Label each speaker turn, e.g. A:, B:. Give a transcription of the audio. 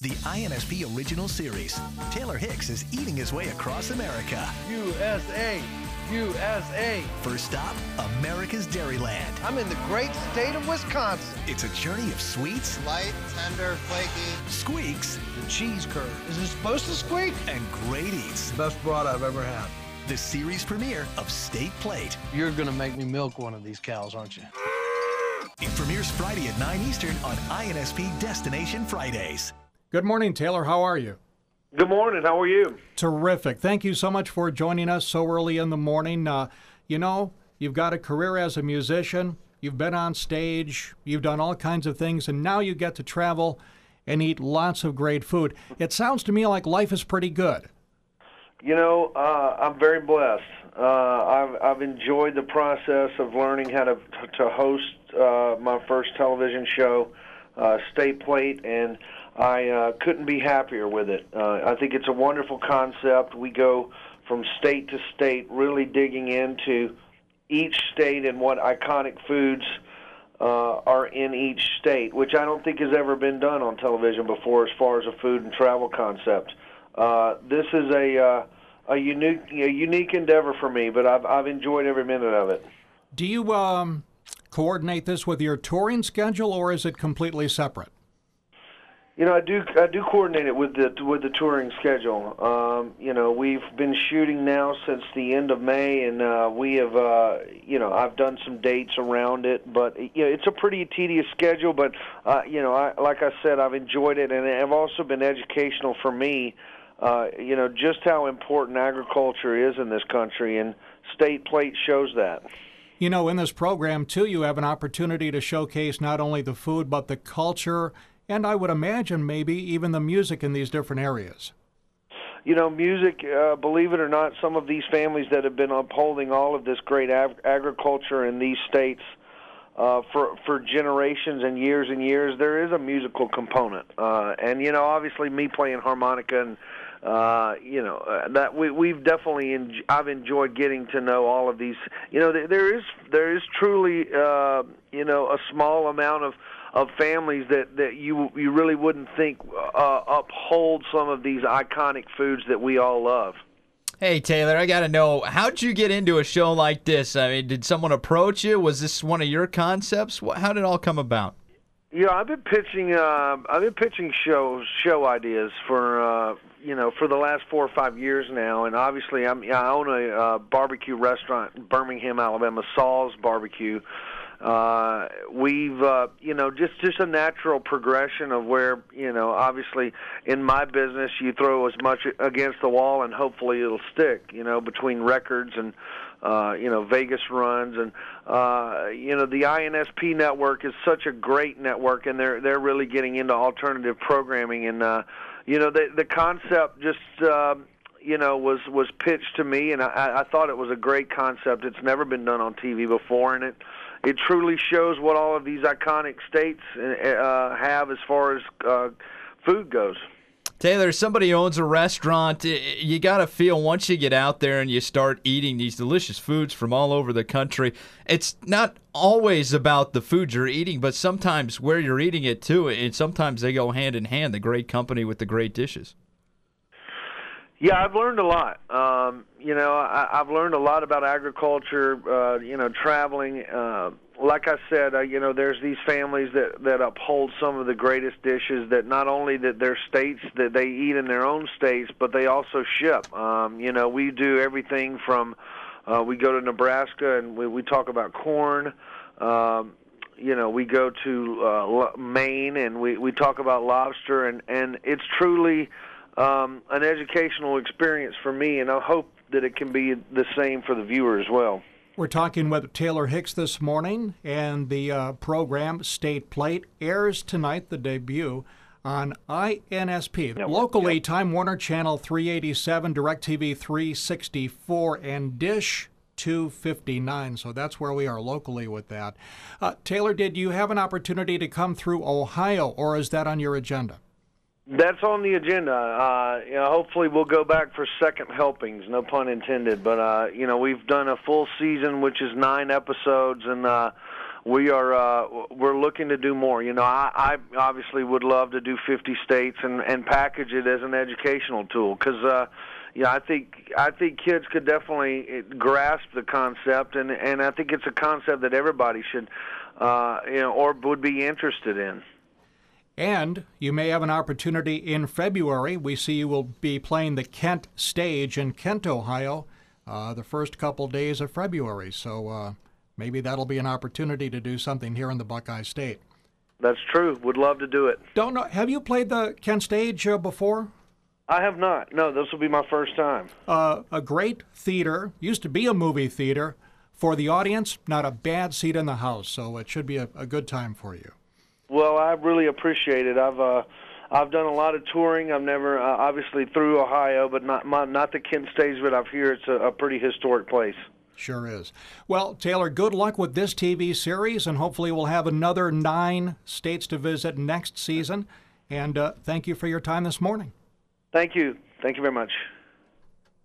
A: The INSP Original Series. Taylor Hicks is eating his way across America.
B: USA! USA!
A: First stop, America's Dairyland.
B: I'm in the great state of Wisconsin.
A: It's a journey of sweets,
C: light, tender, flaky,
A: squeaks,
B: The cheese curd. Is it supposed to squeak?
A: and great eats.
B: Best broad I've ever had.
A: The series premiere of State Plate.
B: You're gonna make me milk one of these cows, aren't you?
A: It premieres Friday at 9 Eastern on INSP Destination Fridays.
D: Good morning, Taylor. How are you?
E: Good morning. How are you?
D: Terrific. Thank you so much for joining us so early in the morning. You've got a career as a musician. You've been on stage. You've done all kinds of things, and now you get to travel and eat lots of great food. It sounds to me like life is pretty good.
E: I'm very blessed. I've enjoyed the process of learning how to host my first television show, State Plate, and I couldn't be happier with it. I think it's a wonderful concept. We go from state to state, really digging into each state and what iconic foods are in each state, which I don't think has ever been done on television before as far as a food and travel concept. This is a unique endeavor for me, but I've enjoyed every minute of it.
D: Do you coordinate this with your touring schedule, or is it completely separate?
E: I do coordinate it with the touring schedule. We've been shooting now since the end of May, and we have, I've done some dates around it. But it's a pretty tedious schedule. But like I said, I've enjoyed it, and it's also been educational for me. Just how important agriculture is in this country, and State Plate shows that.
D: In this program, too, you have an opportunity to showcase not only the food, but the culture, and I would imagine maybe even the music in these different areas.
E: Music, believe it or not, some of these families that have been upholding all of this great agriculture in these states for generations and years, there is a musical component. And obviously me playing harmonica and that we've definitely I've enjoyed getting to know all of these. There is truly a small amount of families that you really wouldn't think uphold some of these iconic foods that we all love.
F: Hey, Taylor, I got to know, how'd you get into a show like this? I mean, did someone approach you? Was this one of your concepts? How did it all come about?
E: I've been pitching show ideas for the last 4 or 5 years now, and obviously I own a barbecue restaurant in Birmingham, Alabama, Saul's Barbecue. We've just a natural progression of where obviously in my business you throw as much against the wall and hopefully it'll stick. Between records and Vegas runs and the INSP network is such a great network, and they're really getting into alternative programming, and the concept just was pitched to me, and I thought it was a great concept. It's never been done on TV before, and it truly shows what all of these iconic states have as far as food goes.
F: Taylor, somebody who owns a restaurant, you got to feel once you get out there and you start eating these delicious foods from all over the country, it's not always about the food you're eating, but sometimes where you're eating it too, and sometimes they go hand in hand, the great company with the great dishes.
E: Yeah, I've learned a lot. I've learned a lot about agriculture, traveling. Like I said, there's these families that uphold some of the greatest dishes that not only that their states, that they eat in their own states, but they also ship. We do everything from, we go to Nebraska and we talk about corn. We go to Maine and we talk about lobster, and it's truly an educational experience for me, and I hope that it can be the same for the viewer as well.
D: We're talking with Taylor Hicks this morning, and the program State Plate airs tonight, the debut, on INSP.
E: Yep.
D: Locally,
E: Yep.
D: Time Warner Channel 387, DirecTV 364, and Dish 259. So that's where we are locally with that. Taylor, did you have an opportunity to come through Ohio, or is that on your agenda?
E: That's on the agenda. Hopefully we'll go back for second helpings, no pun intended. But, we've done a full season, which is 9 episodes, and we're looking to do more. You know, I obviously would love to do 50 states and package it as an educational tool because. Yeah, I think kids could definitely grasp the concept, and I think it's a concept that everybody should, or would be interested in.
D: And you may have an opportunity in February. We see you will be playing the Kent stage in Kent, Ohio, the first couple days of February. So maybe that'll be an opportunity to do something here in the Buckeye State.
E: That's true. Would love to do it.
D: Don't know. Have you played the Kent stage before?
E: I have not. No, this will be my first time.
D: A great theater. Used to be a movie theater. For the audience, not a bad seat in the house. So it should be a good time for you.
E: Well, I really appreciate it. I've done a lot of touring. I've never, obviously, through Ohio, but not the Kent stage. But I've heard it's a pretty historic place.
D: Sure is. Well, Taylor, good luck with this TV series, and hopefully we'll have another 9 states to visit next season. And thank you for your time this morning.
E: Thank you. Thank you very much.